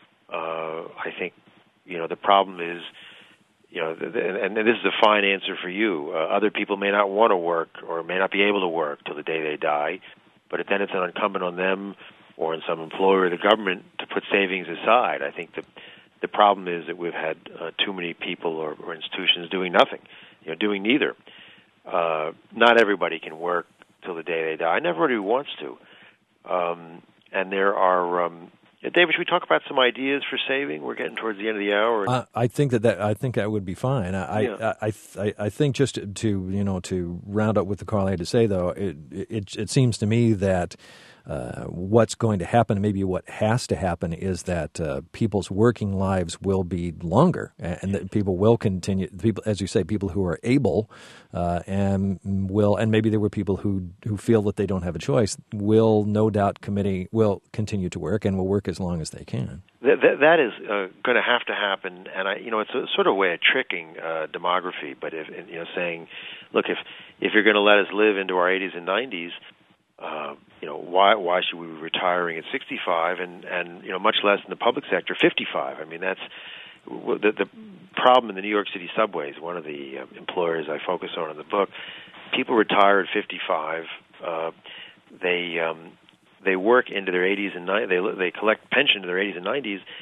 Uh, I think you know the problem is. You know, and this is a fine answer for you. Uh, other people may not want to work or may not be able to work till the day they die, but then it's incumbent on them or on some employer or the government to put savings aside. I think the the problem is that we've had uh, too many people or, or institutions doing nothing, you know, doing neither. Uh, not everybody can work till the day they die. Not everybody wants to. Um, and there are... Um, David, should we talk about some ideas for saving? We're getting towards the end of the hour. Uh, I think that, that I think that would be fine. I yeah. I, I I think just to, to you know to round up what the caller had to say, though, it it, it seems to me that uh, what's going to happen, maybe what has to happen, is that uh, people's working lives will be longer, and that people will continue. People, as you say, people who are able uh, and will, and maybe there were people who who feel that they don't have a choice, will no doubt committee will continue to work and will work as long as they can. That, that, that is uh, going to have to happen, and I, you know, it's a sort of way of tricking uh, demography. But if you know, saying, look, if if you're going to let us live into our eighties and nineties, uh, you know, why why should we be retiring at sixty-five and and you know, much less in the public sector, fifty-five? I mean, that's the the problem in the New York City subways. One of the uh, employers I focus on in the book, people retire at fifty-five. Uh, they um, They work into their eighties and nineties. They they collect pension to their eighties and nineties,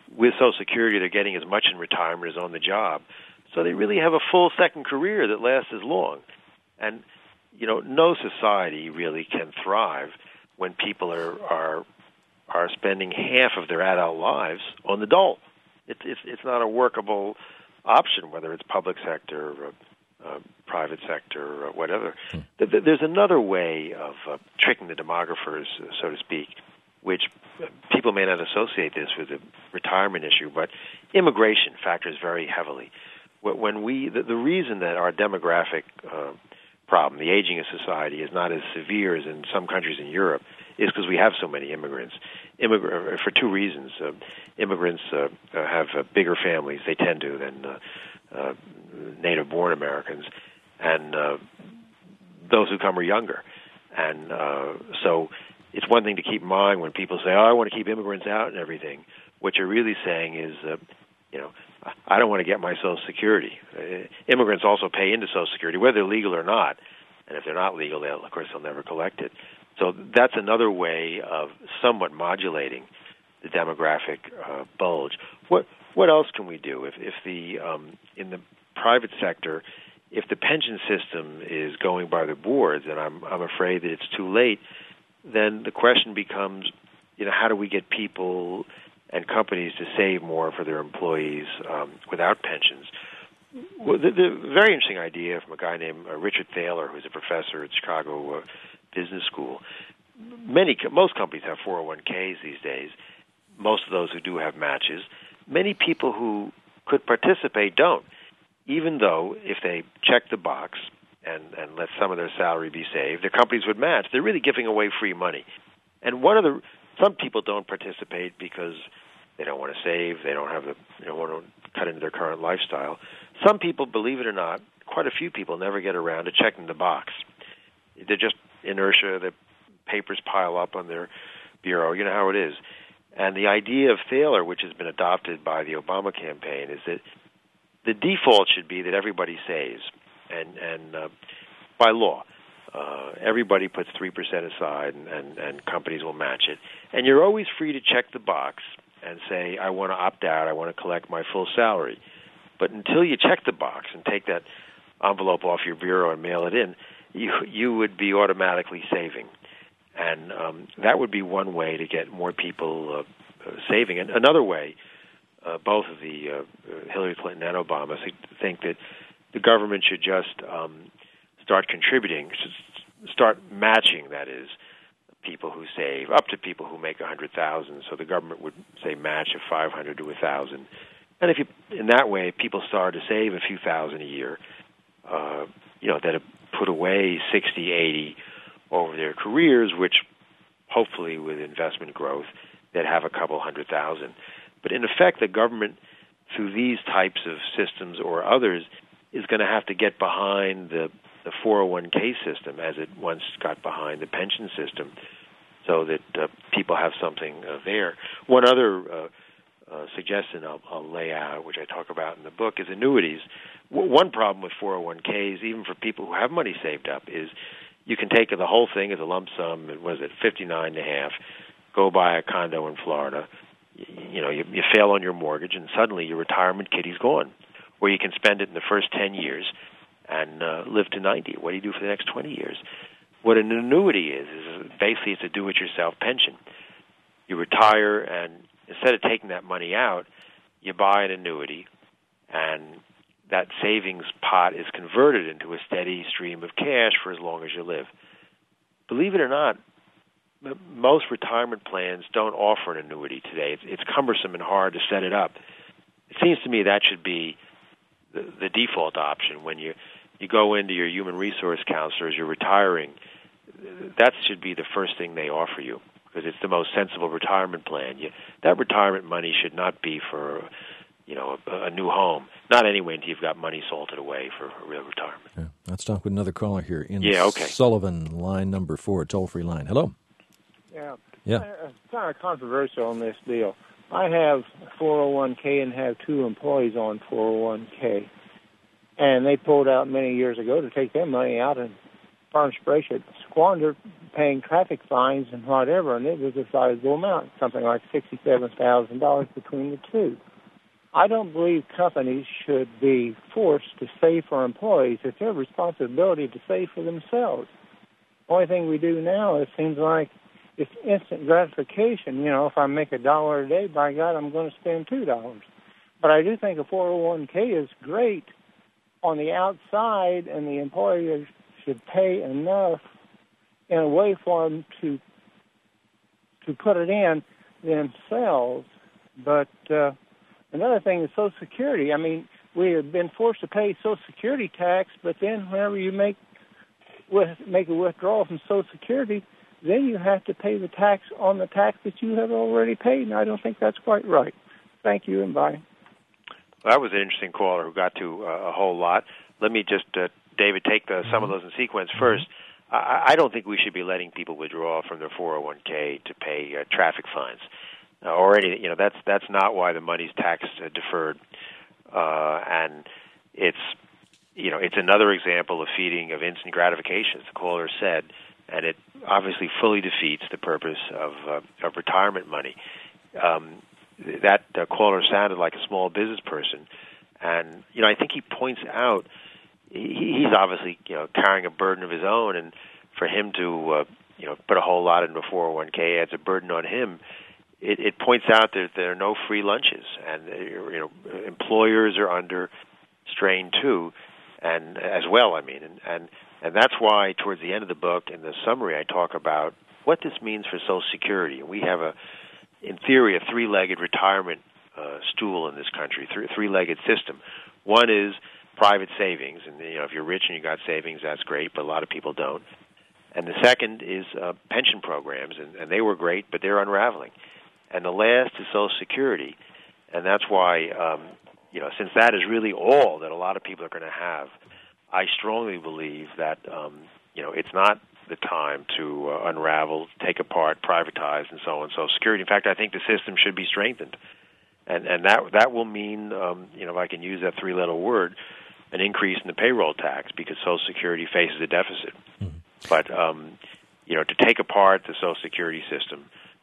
with Social Security, they're getting as much in retirement as on the job. So they really have a full second career that lasts as long. And, you know, no society really can thrive when people are are, are spending half of their adult lives on the dole. It's, it's, it's not a workable option, whether it's public sector or uh, private sector or whatever. Hmm. There's another way of uh, tricking the demographers, so to speak, which people may not associate this with the retirement issue, but immigration factors very heavily. When we, the, the reason that our demographic uh, problem, the aging of society, is not as severe as in some countries in Europe, is because we have so many immigrants. Immigr- for two reasons. Uh, immigrants uh, have uh, bigger families, they tend to, than uh, uh, native-born Americans, and uh, those who come are younger. And uh, so it's one thing to keep in mind when people say, oh, I want to keep immigrants out and everything. What you're really saying is, uh, you know, I don't want to get my Social Security. Uh, immigrants also pay into Social Security, whether they're legal or not. And if they're not legal, they'll, of course, they'll never collect it. So that's another way of somewhat modulating the demographic uh, bulge. What what else can we do? If if the um, in the private sector, if the pension system is going by the boards, and I'm I'm afraid that it's too late, then the question becomes, you know, how do we get people and companies to save more for their employees um, without pensions? Well, the, the very interesting idea from a guy named uh, Richard Thaler, who's a professor at Chicago uh, Business School. Many, most companies have four oh one k's these days. Most of those who do have matches. Many people who could participate don't, even though if they check the box and, and let some of their salary be saved, their companies would match. They're really giving away free money. And one of the some people don't participate because they don't want to save, they don't have the, they don't want to cut into their current lifestyle. Some people, believe it or not, quite a few people never get around to checking the box. They're just inertia, the papers pile up on their bureau, you know how it is. And the idea of Thaler, which has been adopted by the Obama campaign, is that the default should be that everybody saves, and, and uh, by law. Uh, everybody puts three percent aside, and, and, and companies will match it. And you're always free to check the box and say, I want to opt out, I want to collect my full salary. But until you check the box and take that envelope off your bureau and mail it in, you you would be automatically saving. And um, that would be one way to get more people uh, saving. And another way, uh, both of the uh, Hillary Clinton and Obama think that the government should just um, start contributing, start matching, that is, people who save, up to people who make one hundred thousand dollars. So the government would, say, match a five hundred dollars to one thousand dollars. And if you, in that way, people start to save a few thousand a year, uh, you know, that have put away sixty, eighty over their careers, which hopefully with investment growth, they'd have a couple hundred thousand. But in effect, the government, through these types of systems or others, is going to have to get behind the, the four oh one k system as it once got behind the pension system, so that uh, people have something uh, there. One other uh, Uh, suggestion I'll, I'll lay out, which I talk about in the book, is annuities. W- one problem with four oh one k's, even for people who have money saved up, is you can take the whole thing as a lump sum, and what is it, fifty-nine and a half, go buy a condo in Florida, you, you know, you, you fail on your mortgage, and suddenly your retirement kitty's gone. Or you can spend it in the first ten years and uh, live to ninety. What do you do for the next twenty years? What an annuity is, is basically it's a do-it-yourself pension. You retire, and instead of taking that money out, you buy an annuity, and that savings pot is converted into a steady stream of cash for as long as you live. Believe it or not, most retirement plans don't offer an annuity today. It's, it's cumbersome and hard to set it up. It seems to me that should be the, the default option. When you, you go into your human resource counselor as you're retiring, that should be the first thing they offer you, because it's the most sensible retirement plan. You, that retirement money should not be for, you know, a, a new home. Not anyway until you've got money salted away for a real retirement. Yeah. Let's talk with another caller here in yeah, okay. Sullivan, line number four, toll-free line. Hello. Yeah. Yeah. It's kind of controversial on this deal. I have four oh one k and have two employees on four oh one k, and they pulled out many years ago to take their money out and farm spread it, squandered paying traffic fines and whatever, and it was a sizable amount, something like sixty-seven thousand dollars between the two. I don't believe companies should be forced to save for employees. It's their responsibility to save for themselves. The only thing we do now, it seems like, it's instant gratification. You know, if I make a dollar a day, by God, I'm going to spend two dollars. But I do think a four oh one k is great on the outside, and the employer should pay enough in a way for them to to put it in themselves. But uh, another thing is Social Security. I mean, we have been forced to pay Social Security tax, but then whenever you make with, make a withdrawal from Social Security, then you have to pay the tax on the tax that you have already paid, and I don't think that's quite right. Thank you, and bye. Well, that was an interesting caller who got to uh, a whole lot. Let me just, uh, David, take the, some of those in sequence first. I, I don't think we should be letting people withdraw from their four oh one k to pay uh, traffic fines. Uh, or any, you know, that's that's not why the money's tax uh, deferred, uh, and it's, you know, it's another example of feeding of instant gratification, as the caller said, and it obviously fully defeats the purpose of uh, of retirement money. Um, that uh, caller sounded like a small business person, and you know, I think he points out he, he's obviously, you know, carrying a burden of his own, and for him to uh, you know, put a whole lot into four oh one k adds a burden on him. It, it points out that there are no free lunches, and uh, you know, employers are under strain too, and as well. I mean, and, and and that's why towards the end of the book, in the summary, I talk about what this means for Social Security. We have a, in theory, a three-legged retirement uh, stool in this country, th- three-legged system. One is private savings, and you know, if you're rich and you got savings, that's great, but a lot of people don't. And the second is uh, pension programs, and, and they were great, but they're unraveling. And the last is Social Security, and that's why, um, you know, since that is really all that a lot of people are going to have, I strongly believe that, um, you know, it's not the time to uh, unravel, take apart, privatize, and so on Social Security. In fact, I think the system should be strengthened, and and that that will mean, um, you know, if I can use that three-letter word, an increase in the payroll tax because Social Security faces a deficit. Mm-hmm. But um, you know, to take apart the Social Security system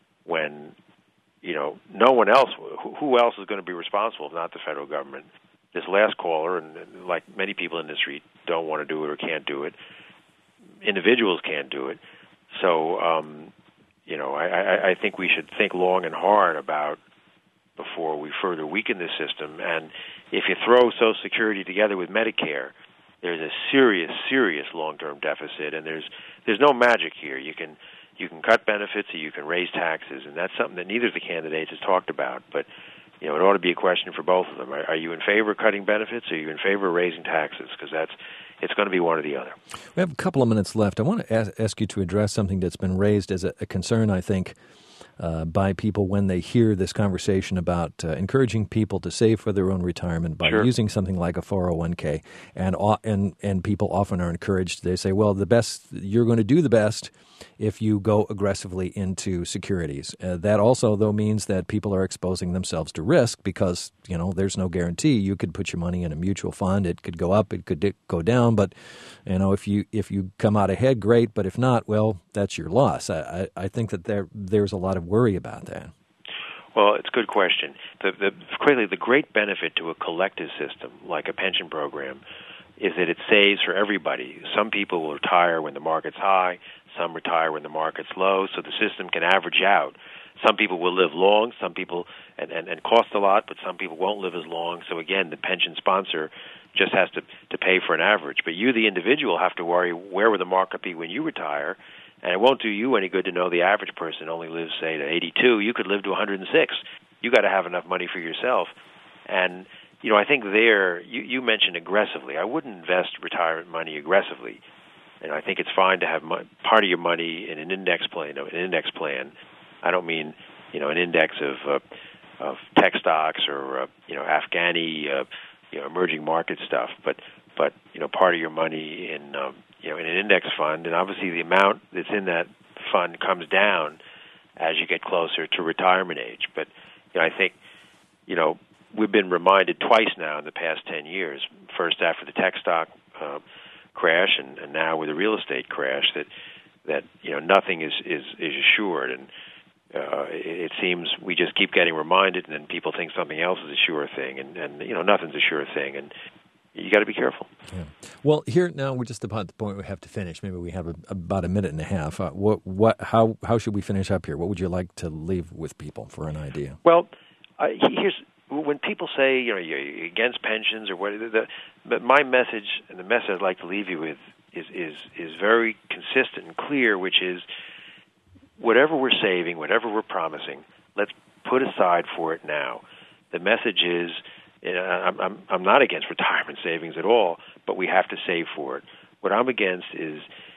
when you know, no one else, who else is going to be responsible if not the federal government? This last caller, and like many people in the industry, don't want to do it or can't do it. Individuals can't do it. So, um, you know, I, I, I think we should think long and hard about before we further weaken this system. And if you throw Social Security together with Medicare, there's a serious, serious long-term deficit, and there's there's no magic here. You can You can cut benefits or you can raise taxes, and that's something that neither of the candidates has talked about. But, you know, it ought to be a question for both of them. Are, are you in favor of cutting benefits or are you in favor of raising taxes? Because that's it's going to be one or the other. We have a couple of minutes left. I want to ask, ask you to address something that's been raised as a, a concern, I think, uh, by people when they hear this conversation about uh, encouraging people to save for their own retirement by sure. using something like a four oh one k. And, and, and people often are encouraged. They say, well, the best you're going to do the best if you go aggressively into securities. Uh, that also, though, means that people are exposing themselves to risk because, you know, there's no guarantee. You could put your money in a mutual fund. It could go up. It could go down. But, you know, if you if you come out ahead, great. But if not, well, that's your loss. I, I, I think that there there's a lot of worry about that. Well, it's a good question. The, the, clearly, the great benefit to a collective system like a pension program is that it saves for everybody. Some people will retire when the market's high. Some retire when the market's low, so the system can average out. Some people will live long, some people, and, and, and cost a lot, but some people won't live as long. So again, the pension sponsor just has to, to pay for an average. But you, the individual, have to worry where will the market be when you retire, and it won't do you any good to know the average person only lives, say, to eighty-two. You could live to one hundred six. You got to have enough money for yourself. And, you know, I think there, you, you mentioned aggressively. I wouldn't invest retirement money aggressively. And I think it's fine to have mo- part of your money in an index plan. An index plan. I don't mean, you know, an index of uh, of tech stocks or uh, you know, Afghani, uh, you know, emerging market stuff. But but you know, part of your money in um, you know, in an index fund, and obviously the amount that's in that fund comes down as you get closer to retirement age. But you know, I think, you know, we've been reminded twice now in the past ten years. First after the tech stock Uh, crash, and, and now with the real estate crash, that that you know nothing is is, is assured, and uh, it, it seems we just keep getting reminded, and then people think something else is a sure thing, and, and you know nothing's a sure thing, and you got to be careful. Yeah. Well, here now we're just about the point we have to finish. Maybe we have a, about a minute and a half. Uh, what what how how should we finish up here? What would you like to leave with people for an idea? Well, uh, here's when people say you know you're against pensions or what. The, but my message and the message I'd like to leave you with is is is very consistent and clear, which is whatever we're saving, whatever we're promising, let's put aside for it now. The message is, you know, I'm, I'm, I'm not against retirement savings at all, but we have to save for it. What I'm against is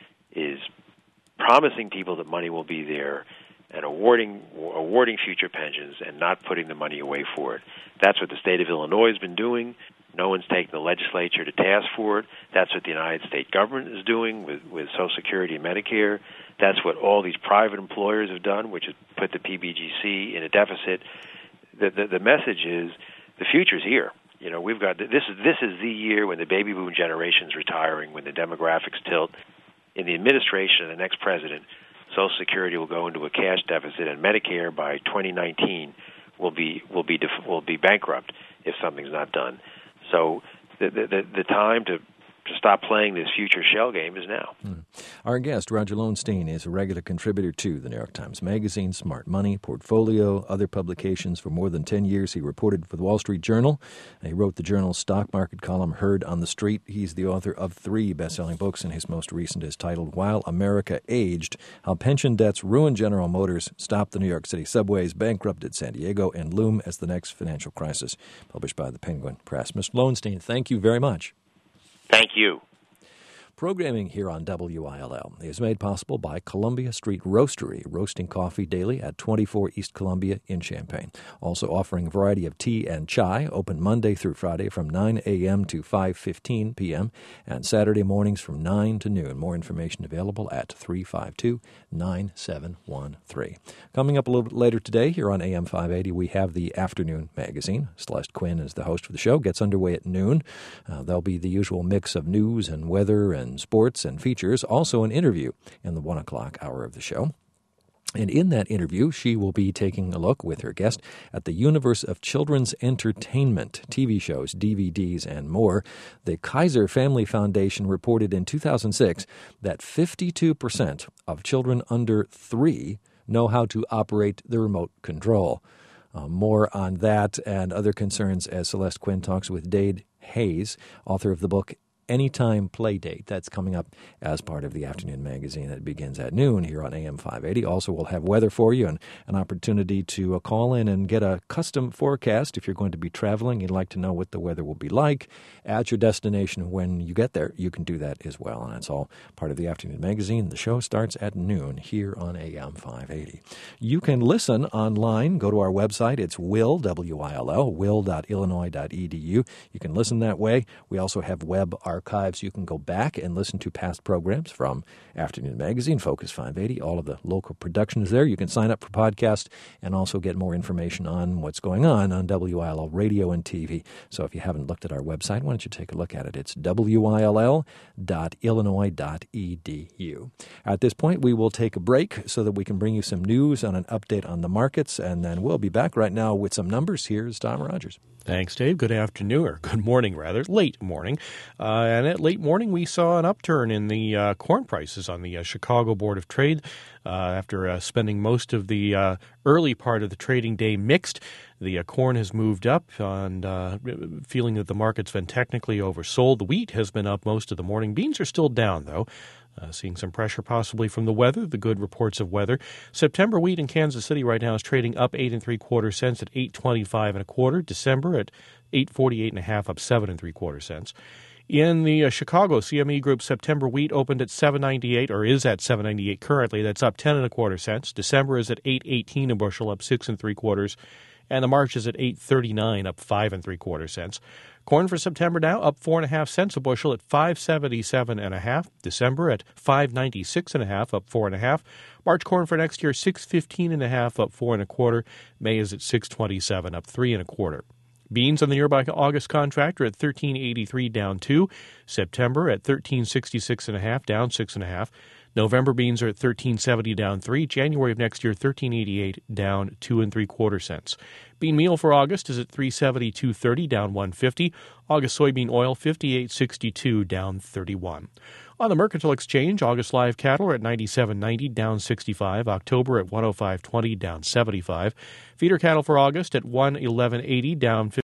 is promising people that money will be there and awarding awarding future pensions and not putting the money away for it. That's what the state of Illinois has been doing. No one's taken the legislature to task for it. That's what the United States government is doing with, with Social Security and Medicare. That's what all these private employers have done, which is put the P B G C in a deficit. The, the, the message is the future's here. You know, we've got this is this is the year when the baby boom generation's retiring, when the demographics tilt. In the administration of the next president, Social Security will go into a cash deficit, and Medicare by twenty nineteen will be will be def- will be bankrupt if something's not done. So the the, the time to to stop playing this future shell game is now. Hmm. Our guest, Roger Lowenstein, is a regular contributor to the New York Times Magazine, Smart Money, Portfolio, other publications. For more than ten years, he reported for the Wall Street Journal. He wrote the journal's stock market column, Heard on the Street. He's the author of three best-selling books, and his most recent is titled While America Aged, How Pension Debts Ruined General Motors, Stopped the New York City Subways, Bankrupted San Diego, and Loom as the Next Financial Crisis, published by the Penguin Press. Mister Lowenstein, thank you very much. Thank you. Programming here on W I L L is made possible by Columbia Street Roastery, roasting coffee daily at twenty-four East Columbia in Champaign. Also offering a variety of tea and chai, open Monday through Friday from nine a.m. to five fifteen p.m. and Saturday mornings from nine to noon. More information available at three five two, nine seven one three. Coming up a little bit later today here on A M five eighty, we have the Afternoon Magazine. Celeste Quinn is the host for the show. Gets underway at noon. Uh, there'll be the usual mix of news and weather and And sports and features, also an interview in the one o'clock hour of the show. And in that interview, she will be taking a look with her guest at the universe of children's entertainment, T V shows, D V Ds, and more. The Kaiser Family Foundation reported in two thousand six that fifty-two percent of children under three know how to operate the remote control. Uh, more on that and other concerns as Celeste Quinn talks with Dade Hayes, author of the book Anytime Playdate. That's coming up as part of the Afternoon Magazine that begins at noon here on A M five eighty. Also, we'll have weather for you and an opportunity to uh, call in and get a custom forecast if you're going to be traveling. You'd like to know what the weather will be like at your destination when you get there. You can do that as well, and that's all part of the Afternoon Magazine. The show starts at noon here on A M five eighty. You can listen online. Go to our website. It's will, W I L L, will dot illinois dot e d u. You can listen that way. We also have web archives. You can go back and listen to past programs from Afternoon Magazine, Focus five eighty, all of the local productions there. You can sign up for podcasts and also get more information on what's going on on W I L L radio and T V. So if you haven't looked at our website, why don't you take a look at it? It's W I L L dot illinois dot e d u. At this point, we will take a break so that we can bring you some news on an update on the markets, and then we'll be back right now with some numbers. Here's Tom Rogers. Thanks, Dave. Good afternoon, or good morning, rather. Late morning. Uh, and at late morning, we saw an upturn in the uh, corn prices on the uh, Chicago Board of Trade. Uh, after uh, spending most of the uh, early part of the trading day mixed, the uh, corn has moved up, and uh, feeling that the market's been technically oversold. The wheat has been up most of the morning. Beans are still down, though. Uh, seeing some pressure possibly from the weather, the good reports of weather. September wheat in Kansas City right now is trading up eight and three quarter cents at eight twenty-five and a quarter. December at eight forty-eight and a half, up seven and three quarter cents. In the uh, Chicago C M E Group, September wheat opened at seven ninety-eight, or is at seven ninety-eight currently. That's up ten and a quarter cents. December is at eight eighteen a bushel, up six and three quarters. And the March is at eight thirty-nine, up five and three quarter cents. Corn for September now up four and a half cents a bushel at five seventy-seven and a half. December at five ninety-six and a half, up four and a half. March corn for next year six fifteen and a half, up four and a quarter. May is at six twenty-seven, up three and a quarter. Beans on the nearby August contract are at thirteen eighty-three, down two. September at thirteen sixty-six and a half, down six and a half. November beans are at thirteen seventy, down three. January of next year, thirteen eighty-eight, down two and three quarter cents. Bean meal for August is at three seventy, two thirty, down one fifty. August soybean oil fifty-eight sixty-two, down thirty-one. On the Mercantile Exchange, August live cattle are at ninety-seven ninety, down sixty-five. October at one oh five twenty, down seventy-five. Feeder cattle for August at one eleven eighty, down fifty.